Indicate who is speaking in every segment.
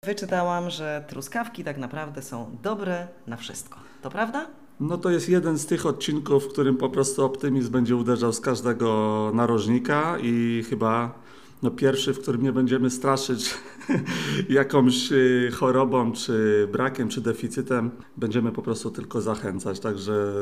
Speaker 1: Wyczytałam, że truskawki tak naprawdę są dobre na wszystko. To prawda?
Speaker 2: No to jest jeden z tych odcinków, w którym po prostu optymizm będzie uderzał z każdego narożnika i chyba pierwszy, w którym nie będziemy straszyć jakąś chorobą, czy brakiem, czy deficytem, będziemy po prostu tylko zachęcać. Także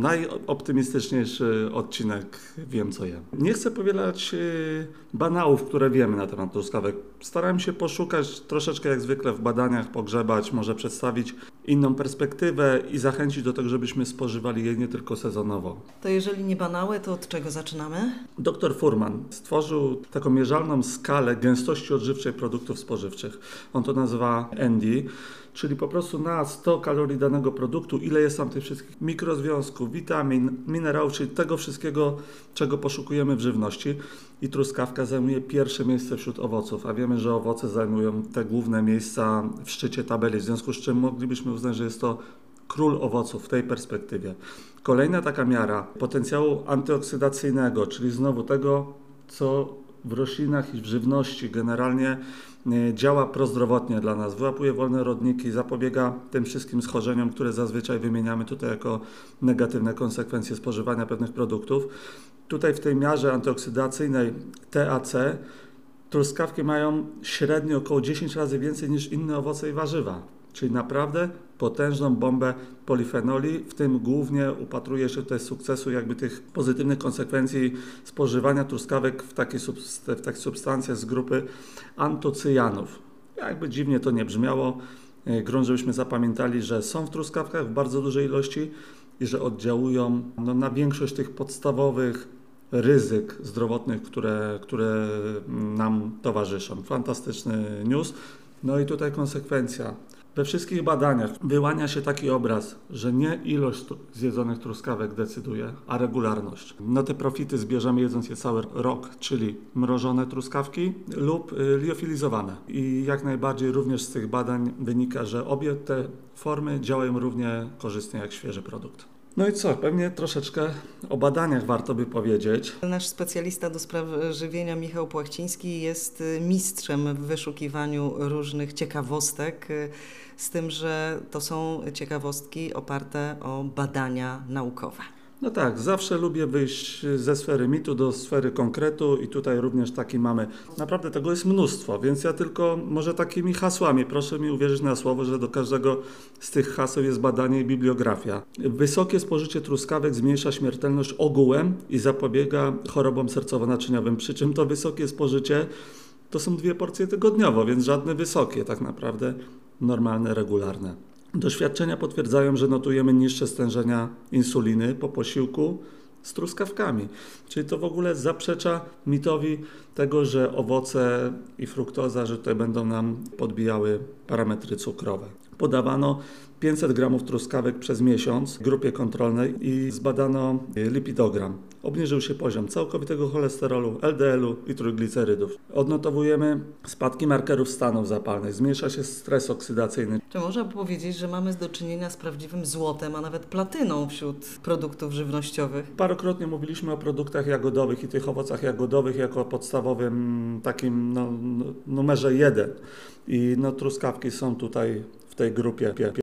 Speaker 2: najoptymistyczniejszy odcinek wiem co jem. Nie chcę powielać banałów, które wiemy na temat truskawek. Starałem się poszukać troszeczkę jak zwykle w badaniach, pogrzebać, może przedstawić inną perspektywę i zachęcić do tego, żebyśmy spożywali je nie tylko sezonowo.
Speaker 1: To jeżeli nie banały, to od czego zaczynamy?
Speaker 2: Dr Fuhrman stworzył taką mierzalną skalę gęstości odżywczej produktów spożywczych. On to nazywa ND, czyli po prostu na 100 kalorii danego produktu, ile jest tam tych wszystkich mikrozwiązków, witamin, minerałów, czyli tego wszystkiego, czego poszukujemy w żywności. I truskawka zajmuje pierwsze miejsce wśród owoców, a wiemy, że owoce zajmują te główne miejsca w szczycie tabeli, w związku z czym moglibyśmy uznać, że jest to król owoców w tej perspektywie. Kolejna taka miara potencjału antyoksydacyjnego, czyli znowu tego, co w roślinach i w żywności generalnie działa prozdrowotnie dla nas, wyłapuje wolne rodniki, zapobiega tym wszystkim schorzeniom, które zazwyczaj wymieniamy tutaj jako negatywne konsekwencje spożywania pewnych produktów. Tutaj w tej miarze antyoksydacyjnej TAC truskawki mają średnio około 10 razy więcej niż inne owoce i warzywa. Czyli naprawdę potężną bombę polifenoli, w tym głównie upatruje się tutaj sukcesu jakby tych pozytywnych konsekwencji spożywania truskawek w takich substancjach z grupy antocyjanów. Jakby dziwnie to nie brzmiało, grunt, żebyśmy zapamiętali, że są w truskawkach w bardzo dużej ilości i że oddziałują na większość tych podstawowych ryzyk zdrowotnych, które nam towarzyszą. Fantastyczny news. No i tutaj konsekwencja. We wszystkich badaniach wyłania się taki obraz, że nie ilość zjedzonych truskawek decyduje, a regularność. No te profity zbierzemy jedząc je cały rok, czyli mrożone truskawki lub liofilizowane. I jak najbardziej również z tych badań wynika, że obie te formy działają równie korzystnie jak świeży produkt. No i co? Pewnie troszeczkę o badaniach warto by powiedzieć.
Speaker 1: Nasz specjalista do spraw żywienia Michał Płachciński jest mistrzem w wyszukiwaniu różnych ciekawostek, z tym, że to są ciekawostki oparte o badania naukowe.
Speaker 2: No tak, zawsze lubię wyjść ze sfery mitu do sfery konkretu i tutaj również taki mamy. Naprawdę tego jest mnóstwo, więc ja tylko może takimi hasłami, proszę mi uwierzyć na słowo, że do każdego z tych haseł jest badanie i bibliografia. Wysokie spożycie truskawek zmniejsza śmiertelność ogółem i zapobiega chorobom sercowo-naczyniowym, przy czym to wysokie spożycie to są 2 porcje tygodniowo, więc żadne wysokie, tak naprawdę normalne, regularne. Doświadczenia potwierdzają, że notujemy niższe stężenia insuliny po posiłku z truskawkami. Czyli to w ogóle zaprzecza mitowi tego, że owoce i fruktoza, że tutaj będą nam podbijały parametry cukrowe. Podawano 500 gramów truskawek przez miesiąc w grupie kontrolnej i zbadano lipidogram. Obniżył się poziom całkowitego cholesterolu, LDL-u i trójglicerydów. Odnotowujemy spadki markerów stanów zapalnych, zmniejsza się stres oksydacyjny.
Speaker 1: Czy można powiedzieć, że mamy do czynienia z prawdziwym złotem, a nawet platyną wśród produktów żywnościowych?
Speaker 2: Parokrotnie mówiliśmy o produktach jagodowych i tych owocach jagodowych jako podstawowym takim numerze 1. I truskawki są tutaj w tej grupie.